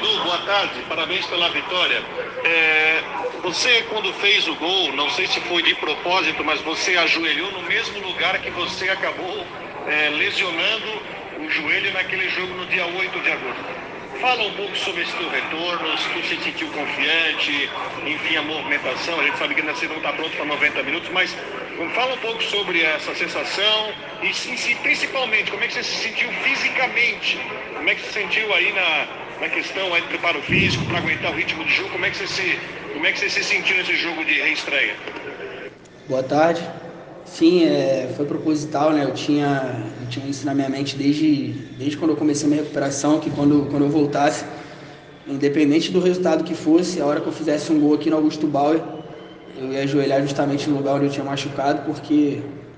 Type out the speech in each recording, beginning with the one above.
Edu, boa tarde, parabéns pela vitória. Você, quando fez o gol, não sei se foi de propósito, mas você ajoelhou no mesmo lugar que você acabou lesionando o joelho naquele jogo no dia 8 de agosto. Fala um pouco sobre esse teu retorno, se tu se sentiu confiante, enfim, a movimentação. A gente sabe que ainda você não está pronto para 90 minutos, mas fala um pouco sobre essa sensação e principalmente como é que você se sentiu fisicamente, como é que você se sentiu aí na questão aí do preparo físico para aguentar o ritmo de jogo, como é que você se sentiu nesse jogo de reestreia? Boa tarde. Sim, foi proposital, né? Eu tinha isso na minha mente desde quando eu comecei a minha recuperação, que quando eu voltasse, independente do resultado que fosse, a hora que eu fizesse um gol aqui no Augusto Bauer, eu ia ajoelhar justamente no lugar onde eu tinha machucado, porque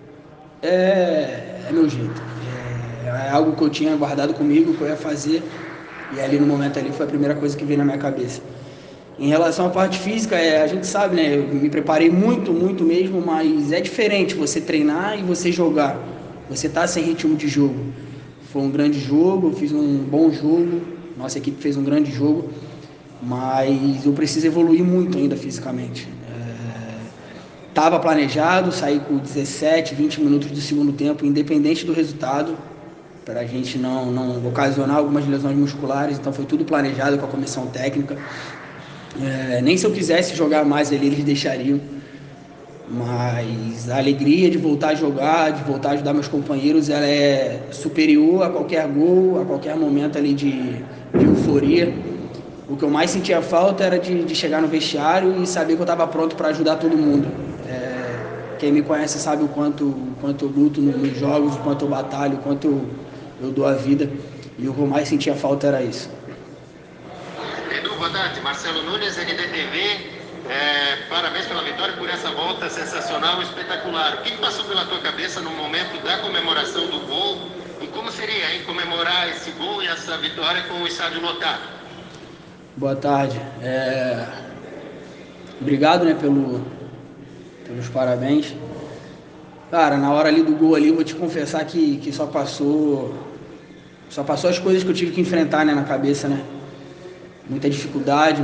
é meu jeito. É algo que eu tinha guardado comigo, que eu ia fazer, e ali no momento ali foi a primeira coisa que veio na minha cabeça. Em relação à parte física, a gente sabe, né? Eu me preparei muito, muito mesmo, mas é diferente você treinar e você jogar. Você tá sem ritmo de jogo. Foi um grande jogo, eu fiz um bom jogo, nossa equipe fez um grande jogo, mas eu preciso evoluir muito ainda fisicamente. Estava planejado sair com 17, 20 minutos do segundo tempo, independente do resultado, para a gente não ocasionar algumas lesões musculares, então foi tudo planejado com a comissão técnica. Nem se eu quisesse jogar mais ali, eles deixariam. Mas a alegria de voltar a jogar, de voltar a ajudar meus companheiros, ela é superior a qualquer gol, a qualquer momento ali de euforia. O que eu mais sentia falta era de chegar no vestiário e saber que eu estava pronto para ajudar todo mundo. Quem me conhece sabe o quanto eu luto nos jogos, o quanto eu batalho, o quanto eu dou a vida. E o que eu mais sentia falta era isso. Edu, boa tarde. Marcelo Nunes, NDTV. Parabéns pela vitória, por essa volta sensacional, espetacular. O que passou pela tua cabeça no momento da comemoração do gol? E como seria, hein, comemorar esse gol e essa vitória com o estádio lotado? Boa tarde. Obrigado, né, pelos parabéns. Cara, na hora ali do gol ali, eu vou te confessar que só passou as coisas que eu tive que enfrentar, né, na cabeça, né? Muita dificuldade,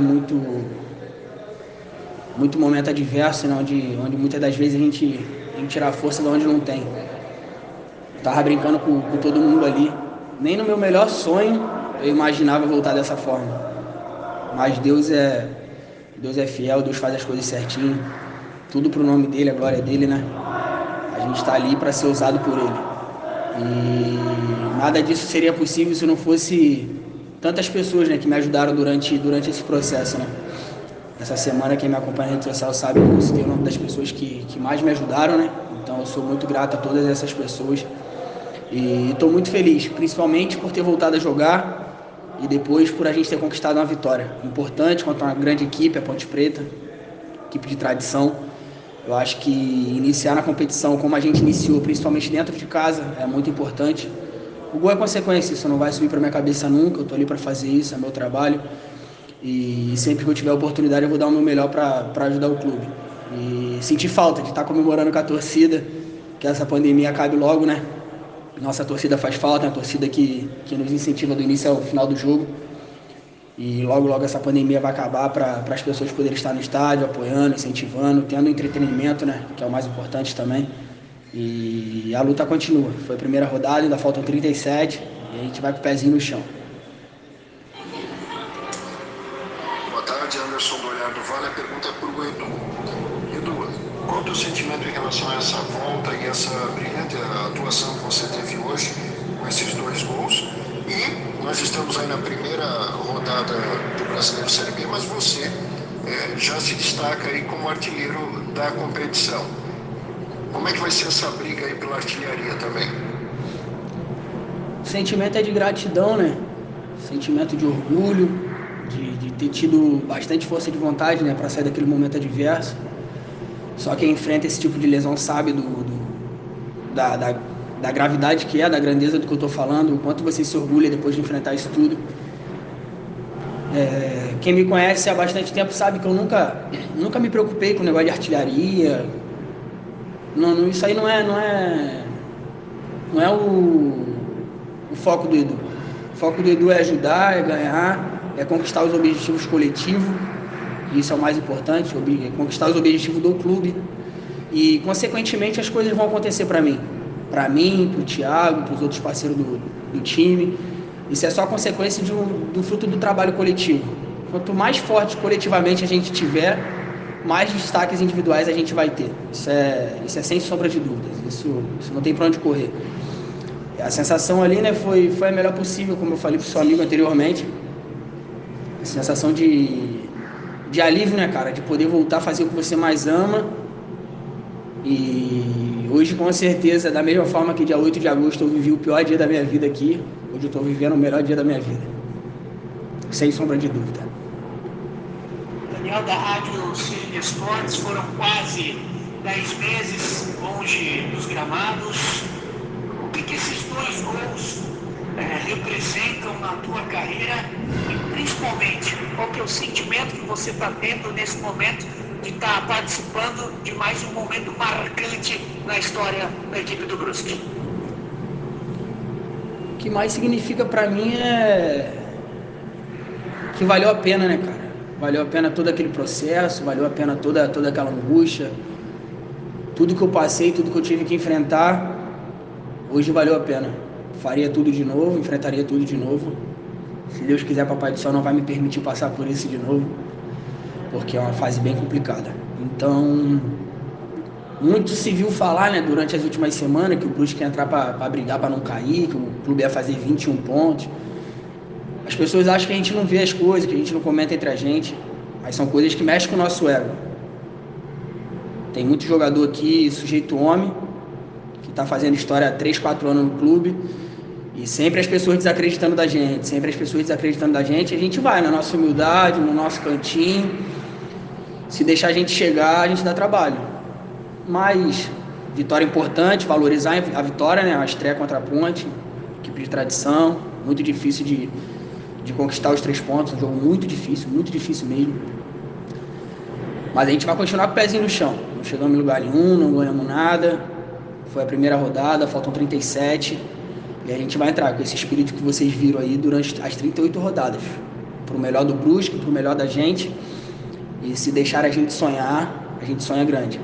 muito momento adverso, né, onde muitas das vezes a gente tira a força de onde não tem. Eu tava brincando com todo mundo ali. Nem no meu melhor sonho eu imaginava voltar dessa forma. Mas Deus é fiel, Deus faz as coisas certinho. Tudo pro nome dele, a glória dele, né? A gente está ali para ser usado por ele. E nada disso seria possível se não fosse tantas pessoas, né, que me ajudaram durante esse processo, né? Essa semana quem me acompanha na rede social sabe que eu citei o nome das pessoas que mais me ajudaram, né? Então eu sou muito grato a todas essas pessoas e estou muito feliz, principalmente por ter voltado a jogar e depois por a gente ter conquistado uma vitória importante contra uma grande equipe, a Ponte Preta, equipe de tradição. Eu acho que iniciar na competição como a gente iniciou, principalmente dentro de casa, é muito importante. O gol é consequência, isso não vai subir para minha cabeça nunca, eu tô ali para fazer isso, é meu trabalho. E sempre que eu tiver a oportunidade eu vou dar o meu melhor para ajudar o clube. E senti falta de estar comemorando com a torcida, que essa pandemia acabe logo, né? Nossa torcida faz falta, é uma torcida que nos incentiva do início ao final do jogo. E logo, logo essa pandemia vai acabar para as pessoas poderem estar no estádio, apoiando, incentivando, tendo entretenimento, né? Que é o mais importante também. E a luta continua. Foi a primeira rodada, ainda faltam 37 e a gente vai com o pezinho no chão. Boa tarde, Anderson do Olhar do Vale. A pergunta é para o Edu. Edu, qual o teu sentimento em relação a essa volta e essa brilhante atuação que você teve hoje com esses dois gols? E nós estamos aí na primeira rodada do Brasileiro Série B, mas você já se destaca aí como artilheiro da competição. Como é que vai ser essa briga aí pela artilharia também? O sentimento é de gratidão, né? Sentimento de orgulho, de ter tido bastante força de vontade, né, para sair daquele momento adverso. Só quem enfrenta esse tipo de lesão sabe da gravidade que é, da grandeza do que eu estou falando, o quanto você se orgulha depois de enfrentar isso tudo. Quem me conhece há bastante tempo sabe que eu nunca me preocupei com o negócio de artilharia. Isso aí não é o foco do Edu. O foco do Edu é ajudar, é ganhar. é conquistar os objetivos coletivos, isso é o mais importante, conquistar os objetivos do clube e, consequentemente, as coisas vão acontecer para mim, para o Thiago, para os outros parceiros do time. Isso é só consequência do fruto do trabalho coletivo. Quanto mais forte coletivamente a gente tiver, mais destaques individuais a gente vai ter. Isso é sem sombra de dúvidas, isso não tem para onde correr. A sensação ali, né, foi a melhor possível, como eu falei para o seu amigo anteriormente. A sensação de alívio, né, cara? De poder voltar a fazer o que você mais ama. E hoje, com certeza, da mesma forma que dia 8 de agosto eu vivi o pior dia da minha vida aqui, hoje eu estou vivendo o melhor dia da minha vida. Sem sombra de dúvida. Daniel, da Rádio Cine Esportes, foram quase 10 meses longe dos gramados. O que esses 2 gols representam na tua carreira e, principalmente, qual que é o sentimento que você está tendo nesse momento de estar participando de mais um momento marcante na história da equipe do Brusque? O que mais significa para mim é que valeu a pena, né, cara? Valeu a pena todo aquele processo, valeu a pena toda aquela angústia, tudo que eu passei, tudo que eu tive que enfrentar, hoje valeu a pena. Faria tudo de novo, enfrentaria tudo de novo. Se Deus quiser, Papai do Céu não vai me permitir passar por isso de novo, porque é uma fase bem complicada. Então, muito se viu falar, né, durante as últimas semanas que o Brusque ia entrar para brigar, para não cair, que o clube ia fazer 21 pontos. As pessoas acham que a gente não vê as coisas, que a gente não comenta entre a gente, mas são coisas que mexem com o nosso ego. Tem muito jogador aqui, sujeito homem, que está fazendo história há 3, 4 anos no clube, e sempre as pessoas desacreditando da gente, a gente vai na nossa humildade, no nosso cantinho. Se deixar a gente chegar, a gente dá trabalho. Mas vitória importante, valorizar a vitória, né? A estreia contra a Ponte, equipe de tradição, muito difícil de conquistar os 3 pontos, um jogo muito difícil mesmo. Mas a gente vai continuar com o pezinho no chão. Não chegamos em lugar nenhum, não ganhamos nada. Foi a primeira rodada, faltam 37. E a gente vai entrar com esse espírito que vocês viram aí durante as 38 rodadas. Pro melhor do Brusque, pro melhor da gente. E se deixar a gente sonhar, a gente sonha grande.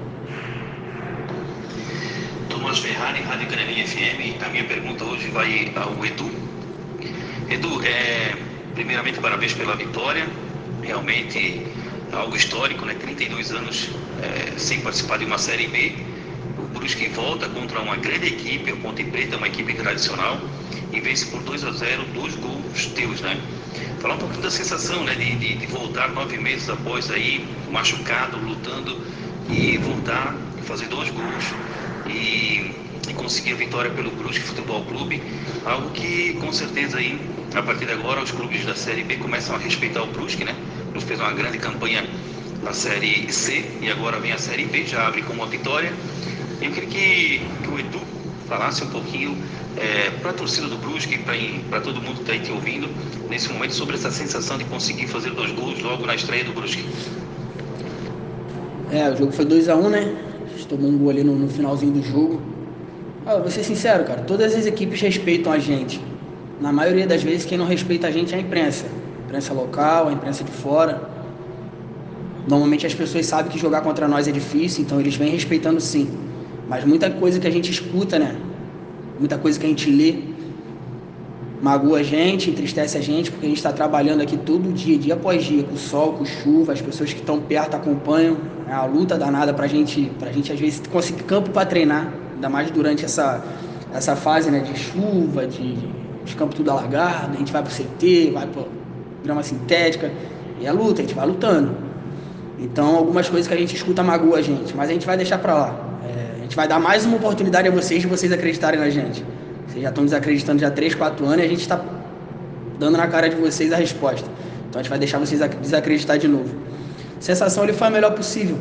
Tomás Ferrari, Rádio Graninha FM. A minha pergunta hoje vai ao Edu. Edu, primeiramente parabéns pela vitória. Realmente algo histórico, né? 32 anos sem participar de uma Série B. O Brusque volta contra uma grande equipe, a Ponte Preta, uma equipe tradicional, e vence por 2-0, 2 gols teus, né? Falar um pouquinho da sensação, né, de voltar 9 meses após aí, machucado, lutando, e voltar e fazer 2 gols e conseguir a vitória pelo Brusque Futebol Clube, algo que com certeza aí, a partir de agora, os clubes da Série B começam a respeitar o Brusque, né? O Brusque fez uma grande campanha na Série C e agora vem a Série B, já abre com uma vitória. Eu queria que o Edu falasse um pouquinho para a torcida do Brusque, para todo mundo que está aí te ouvindo, nesse momento, sobre essa sensação de conseguir fazer 2 gols logo na estreia do Brusque. O jogo foi 2-1, né? A gente tomou um gol ali no finalzinho do jogo. Vou ser sincero, cara, todas as equipes respeitam a gente. Na maioria das vezes, quem não respeita a gente é a imprensa. A imprensa local, a imprensa de fora. Normalmente as pessoas sabem que jogar contra nós é difícil, então eles vêm respeitando sim. Mas muita coisa que a gente escuta, né? Muita coisa que a gente lê magoa a gente, entristece a gente, porque a gente está trabalhando aqui todo dia, dia após dia, com sol, com chuva, as pessoas que estão perto acompanham, é uma luta danada pra gente às vezes conseguir campo para treinar, ainda mais durante essa fase, né, de chuva, de campo tudo alagado, a gente vai pro CT, vai pro grama sintética, e é luta, a gente vai lutando. Então algumas coisas que a gente escuta magoa a gente, mas a gente vai deixar pra lá. A gente vai dar mais uma oportunidade a vocês de vocês acreditarem na gente. Vocês já estão desacreditando já 3, 4 anos e a gente está dando na cara de vocês a resposta. Então a gente vai deixar vocês desacreditar de novo. A sensação ali foi a melhor possível.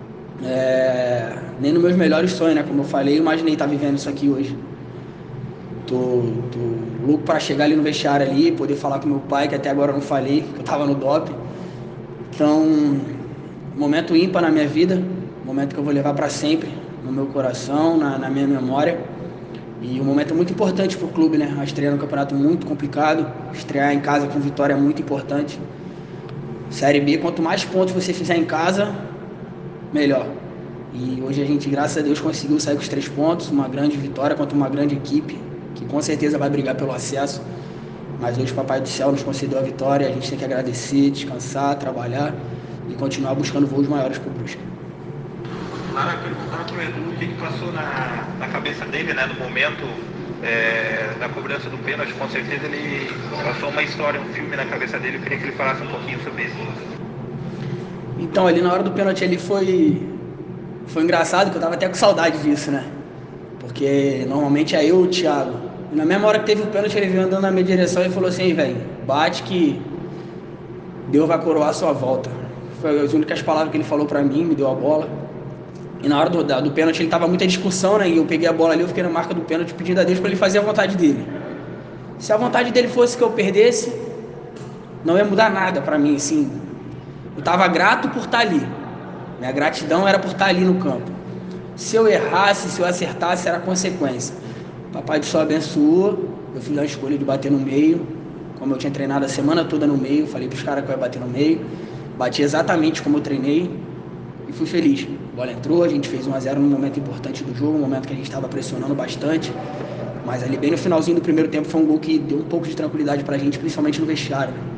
Nem nos meus melhores sonhos, né? Como eu falei, eu imaginei estar vivendo isso aqui hoje. Tô louco para chegar ali no vestiário ali, poder falar com meu pai, que até agora eu não falei, que eu estava no doping. Então, momento ímpar na minha vida, momento que eu vou levar para sempre, no meu coração, na minha memória. E um momento muito importante para o clube, né? A estreia no campeonato muito complicado, estrear em casa com vitória é muito importante. Série B, quanto mais pontos você fizer em casa, melhor. E hoje a gente, graças a Deus, conseguiu sair com os 3 pontos, uma grande vitória contra uma grande equipe, que com certeza vai brigar pelo acesso. Mas hoje o Papai do Céu nos concedeu a vitória, a gente tem que agradecer, descansar, trabalhar e continuar buscando voos maiores para o Brusque. Lara, perguntar para o Edu o que passou na cabeça dele, né, no momento da cobrança do pênalti. Com certeza ele passou uma história, um filme na cabeça dele. Eu queria que ele falasse um pouquinho sobre isso. Então, ali na hora do pênalti ali foi engraçado, que eu tava até com saudade disso, né? Porque normalmente é eu e o Thiago. E na mesma hora que teve o pênalti, ele veio andando na minha direção e falou assim: velho, bate que Deus vai coroar a sua volta. Foi as únicas palavras que ele falou pra mim, me deu a bola. E na hora do pênalti ele tava muita discussão, né? E eu peguei a bola ali, eu fiquei na marca do pênalti pedindo a Deus pra ele fazer a vontade dele. Se a vontade dele fosse que eu perdesse, não ia mudar nada pra mim, assim. Eu tava grato por estar ali. Minha gratidão era por estar ali no campo. Se eu errasse, se eu acertasse, era consequência. Papai do Céu abençoou, eu fiz a escolha de bater no meio. Como eu tinha treinado a semana toda no meio, falei pros caras que eu ia bater no meio. Bati exatamente como eu treinei e fui feliz. A bola entrou, a gente fez 1-0 num momento importante do jogo, um momento que a gente estava pressionando bastante. Mas ali bem no finalzinho do primeiro tempo foi um gol que deu um pouco de tranquilidade pra gente, principalmente no vestiário.